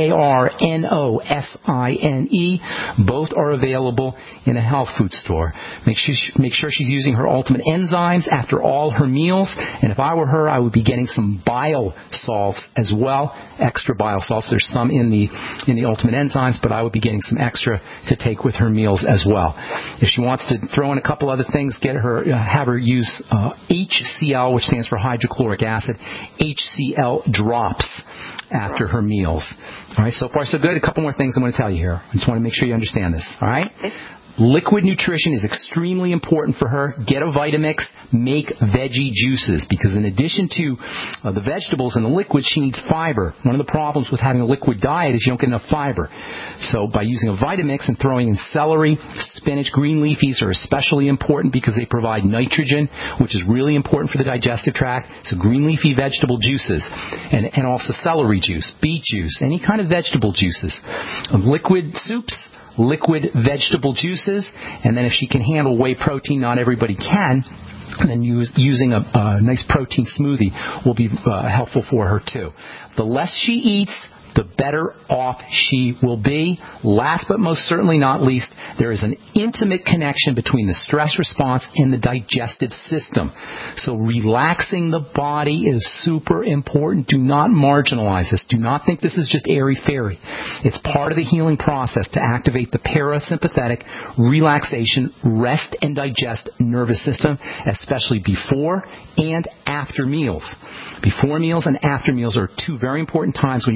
C-A-R-N-O-S-I-N-E. Both are available in a health food store. Make sure she's using her ultimate enzymes after all her meals. And if I were her, I would be getting some bile salts as well, extra bile salts. There's some in the ultimate enzymes, but I would be getting some extra to take with her meals as well. If she wants to throw in a couple other things, have her use HCl, which stands for hydrochloric acid, HCl drops after her meals. All right, so far so good. A couple more things I'm going to tell you here. I just want to make sure you understand this. All right? Liquid nutrition is extremely important for her. Get a Vitamix. Make veggie juices, because in addition to the vegetables and the liquids, she needs fiber. One of the problems with having a liquid diet is you don't get enough fiber. So by using a Vitamix and throwing in celery, spinach, green leafies are especially important because they provide nitrogen, which is really important for the digestive tract. So green leafy vegetable juices and also celery juice, beet juice, any kind of vegetable juices, liquid soups, liquid vegetable juices, and then if she can handle whey protein, not everybody can, and then using a nice protein smoothie will be helpful for her too. The less she eats, the better off she will be. Last but most certainly not least, there is an intimate connection between the stress response and the digestive system. So relaxing the body is super important. Do not marginalize this. Do not think this is just airy-fairy. It's part of the healing process to activate the parasympathetic relaxation, rest and digest nervous system, especially before and after meals. Before meals and after meals are 2 very important times when you want to be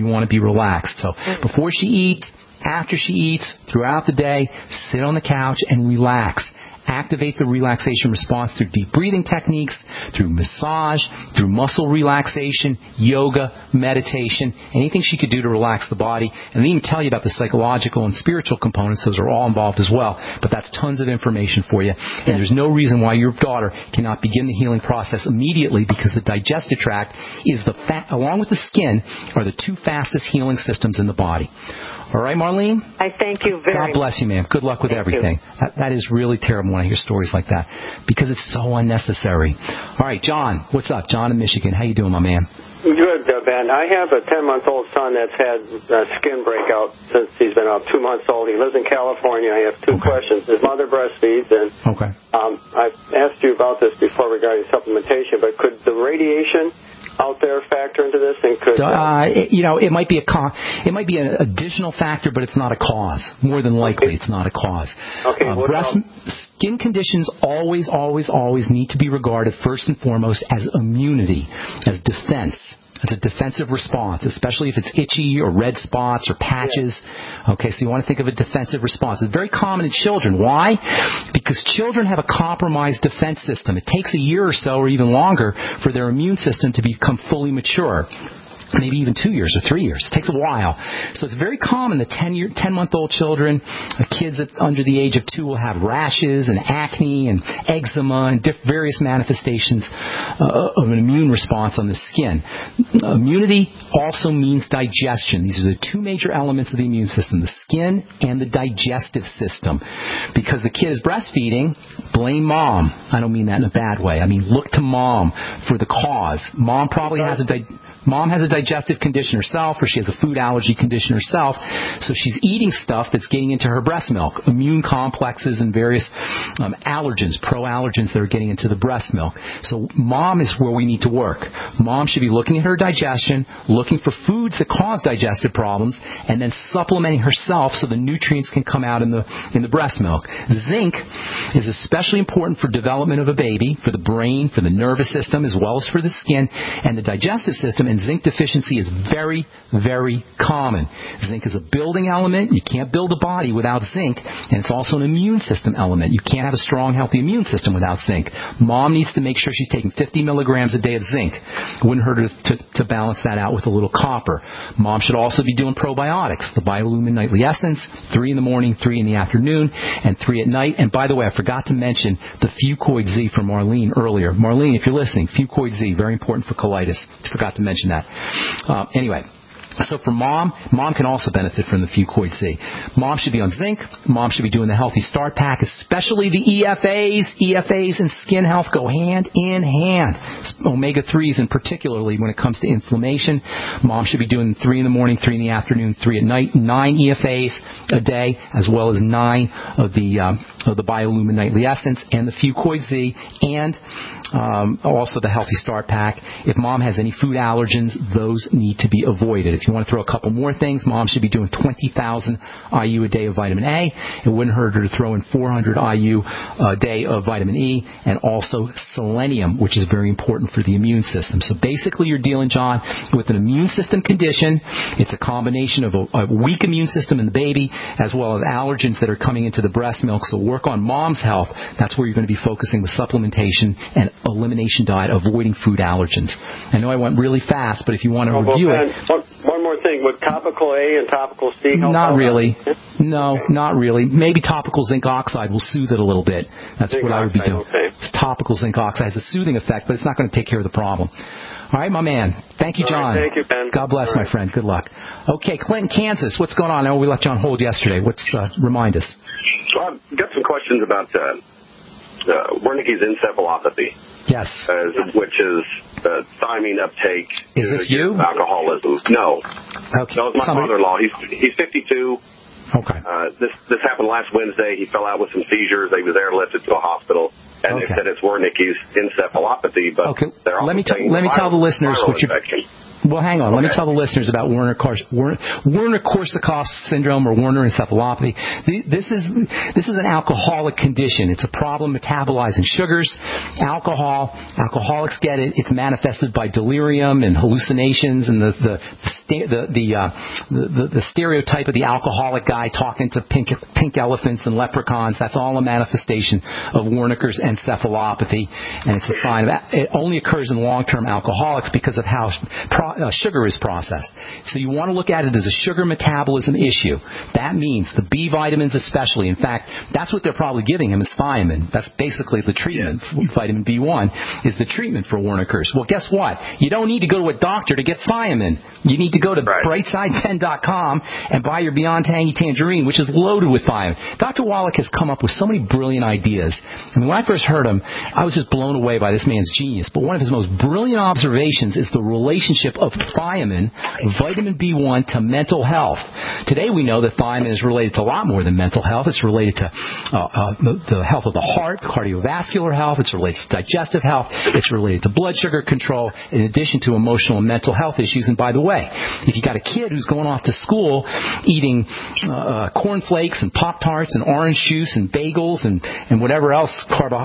relaxed. So before she eats, after she eats, throughout the day, sit on the couch and relax. Activate the relaxation response through deep breathing techniques, through massage, through muscle relaxation, yoga, meditation, anything she could do to relax the body. And I even tell you about the psychological and spiritual components. Those are all involved as well. But that's tons of information for you. And there's no reason why your daughter cannot begin the healing process immediately, because the digestive tract is along with the skin, are the two fastest healing systems in the body. All right, Marlene? I thank you very much. God bless you, ma'am. Good luck with everything. That is really terrible when I hear stories like that, because it's so unnecessary. All right, John, what's up? John in Michigan. How you doing, my man? Good, Ben. I have a 10-month-old son that's had skin breakout since he's been about 2 months old. He lives in California. I have two questions. His mother breastfeeds, and I've asked you about this before regarding supplementation, but could the radiation out there factor into this? And could it might be an additional factor, but it's not a cause. More than likely, it's not a cause. Okay. Skin conditions always need to be regarded first and foremost as immunity, as defense. It's a defensive response, especially if it's itchy or red spots or patches. Okay, so you want to think of a defensive response. It's very common in children. Why? Because children have a compromised defense system. It takes a year or so or even longer for their immune system to become fully mature. Maybe even 2 years or 3 years. It takes a while. So it's very common that 10-month-old children, kids under the age of 2 will have rashes and acne and eczema and various manifestations of an immune response on the skin. Immunity also means digestion. These are the two major elements of the immune system, the skin and the digestive system. Because the kid is breastfeeding, blame mom. I don't mean that in a bad way. I mean, look to mom for the cause. Mom probably has a digestive condition herself, or she has a food allergy condition herself, so she's eating stuff that's getting into her breast milk, immune complexes and various allergens, pro-allergens that are getting into the breast milk. So mom is where we need to work. Mom should be looking at her digestion, looking for foods that cause digestive problems, and then supplementing herself so the nutrients can come out in the breast milk. Zinc is especially important for development of a baby, for the brain, for the nervous system, as well as for the skin and the digestive system, and zinc deficiency is very, very common. Zinc is a building element. You can't build a body without zinc, and it's also an immune system element. You can't have a strong, healthy immune system without zinc. Mom needs to make sure she's taking 50 milligrams a day of zinc. It wouldn't hurt her to balance that out with a little copper. Mom should also be doing probiotics, the Biolumin Nightly Essence, 3 in the morning, 3 in the afternoon, and 3 at night. And by the way, I forgot to mention the Fucoid Z from Marlene earlier. Marlene, if you're listening, Fucoid Z, very important for colitis. I forgot to mention that. Anyway, so for mom can also benefit from the Fucoid Z. Mom should be on zinc. Mom should be doing the Healthy Start Pack, especially the EFAs. EFAs and skin health go hand in hand. Omega-3s, and particularly when it comes to inflammation. Mom should be doing 3 in the morning, 3 in the afternoon, 3 at night, 9 EFAs a day, as well as 9 of the Biolumin Nightly Essence and the Fucoid Z, and also the Healthy Start Pack. If mom has any food allergens, those need to be avoided. If you want to throw a couple more things, mom should be doing 20,000 IU a day of vitamin A. It wouldn't hurt her to throw in 400 IU a day of vitamin E, and also selenium, which is very important for the immune system. So basically you're dealing, John, with an immune system condition. It's a combination of a weak immune system in the baby, as well as allergens that are coming into the breast milk. So work on mom's health. That's where you're going to be focusing with supplementation and elimination diet, avoiding food allergens. I know I went really fast, but if you want to review it... One more thing. Would topical A and topical C help? Not really. No, not really. Maybe topical zinc oxide will soothe it a little bit. That's what I would be doing. Okay. Topical zinc oxide has a soothing effect, but it's not going to take care of the problem. All right, my man. Thank you, John. Thank you, Ben. God bless, my friend. Good luck. Okay, Clinton, Kansas. What's going on? I know we left you on hold yesterday. Remind us. Well, I've got some questions about Wernicke's encephalopathy. Yes. Which is thiamine uptake. Is this you? Alcoholism. No. Okay. No, it's my father-in-law. He's 52. Okay. This happened last Wednesday. He fell out with some seizures. They was airlifted to a hospital, and they said it's Wernicke's encephalopathy. But they're also let me tell the listeners what you're. Well, hang on. Let me tell the listeners about Werner-Korsakoff syndrome or Werner encephalopathy. This is an alcoholic condition. It's a problem metabolizing sugars. Alcoholics get it. It's manifested by delirium and hallucinations and the stereotype of the alcoholic guy talking to pink elephants and leprechauns. That's all a manifestation of Wernicke's encephalopathy, and it's a sign of it only occurs in long-term alcoholics because of how sugar is processed. So you want to look at it as a sugar metabolism issue. That means the B vitamins especially. In fact, that's what they're probably giving him is thiamine. That's basically the treatment. Vitamin B1 is the treatment for Wernicke's. Well, guess what? You don't need to go to a doctor to get thiamine. You need to go to brightsidepen.com and buy your Beyond Tangy Tangerine, which is loaded with thiamine. Dr. Wallach has come up with so many brilliant ideas. I mean, when I first heard him, I was just blown away by this man's genius. But one of his most brilliant observations is the relationship of thiamine, vitamin B1, to mental health. Today we know that thiamine is related to a lot more than mental health. It's related to the health of the heart, cardiovascular health. It's related to digestive health. It's related to blood sugar control, in addition to emotional and mental health issues. And by the way, if you got a kid who's going off to school eating cornflakes and Pop-Tarts and orange juice and bagels and whatever else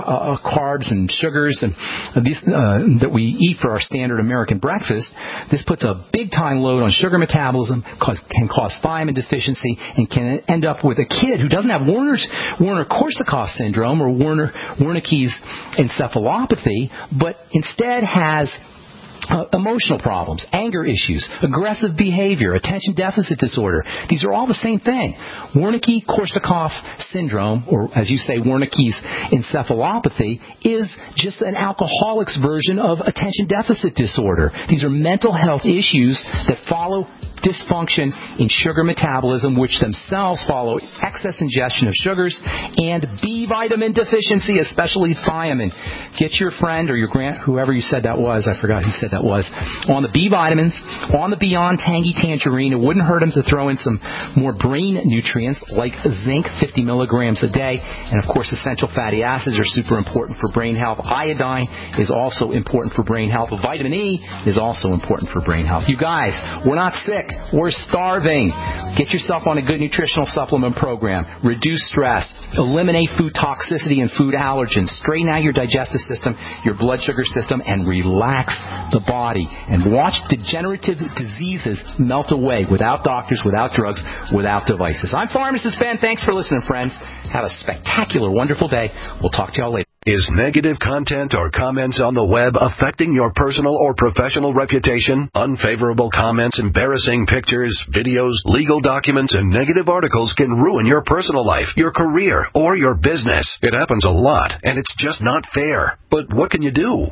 carbs and sugars and these that we eat for our standard American breakfast, this puts a big-time load on sugar metabolism, can cause thiamine deficiency, and can end up with a kid who doesn't have Werner-Korsakoff syndrome or Wernicke's encephalopathy, but instead has emotional problems, anger issues, aggressive behavior, attention deficit disorder. These are all the same thing. Wernicke-Korsakoff syndrome, or as you say, Wernicke's encephalopathy, is just an alcoholic's version of attention deficit disorder. These are mental health issues that follow dysfunction in sugar metabolism, which themselves follow excess ingestion of sugars and B vitamin deficiency, especially thiamine. Get your friend or your whoever you said that was, I forgot who said that was, on the B vitamins, on the Beyond Tangy Tangerine. It wouldn't hurt him to throw in some more brain nutrients like zinc, 50 milligrams a day, and of course essential fatty acids are super important for brain health. Iodine is also important for brain health. Vitamin E is also important for brain health. You guys, we're not sick. We're starving. Get yourself on a good nutritional supplement program. Reduce stress. Eliminate food toxicity and food allergens. Straighten out your digestive system, your blood sugar system, and relax the body. And watch degenerative diseases melt away without doctors, without drugs, without devices. I'm Pharmacist Ben. Thanks for listening, friends. Have a spectacular, wonderful day. We'll talk to y'all later. Is negative content or comments on the web affecting your personal or professional reputation? Unfavorable comments, embarrassing pictures, videos, legal documents, and negative articles can ruin your personal life, your career, or your business. It happens a lot, and it's just not fair. But what can you do?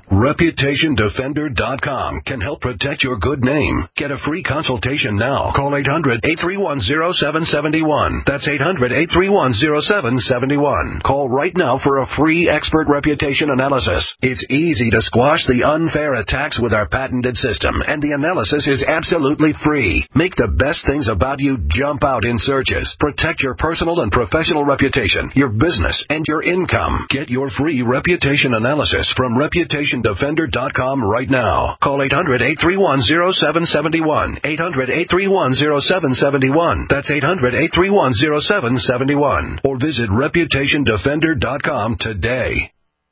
ReputationDefender.com can help protect your good name. Get a free consultation now. Call 800-831-0771. That's 800-831-0771. Call right now for a free expert reputation analysis. It's easy to squash the unfair attacks with our patented system, and the analysis is absolutely free. Make the best things about you jump out in searches. Protect your personal and professional reputation, your business, and your income. Get your free reputation analysis from ReputationDefender.com right now. Call 800-831-0771. 800-831-0771. That's 800-831-0771. Or visit ReputationDefender.com today.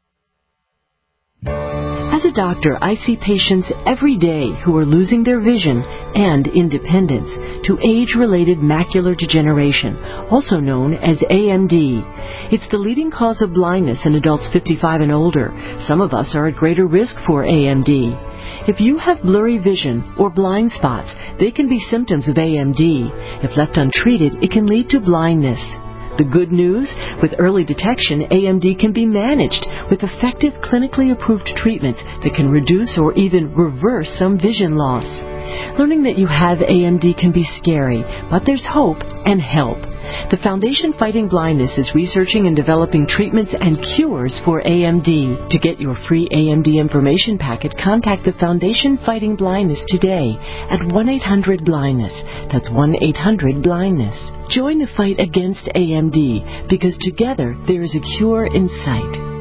As a doctor, I see patients every day who are losing their vision and independence to age-related macular degeneration, also known as AMD. It's the leading cause of blindness in adults 55 and older. Some of us are at greater risk for AMD. If you have blurry vision or blind spots, they can be symptoms of AMD. If left untreated, it can lead to blindness. The good news, with early detection, AMD can be managed with effective clinically approved treatments that can reduce or even reverse some vision loss. Learning that you have AMD can be scary, but there's hope and help. The Foundation Fighting Blindness is researching and developing treatments and cures for AMD. To get your free AMD information packet, contact the Foundation Fighting Blindness today at 1-800-BLINDNESS. That's 1-800-BLINDNESS. Join the fight against AMD, because together there is a cure in sight.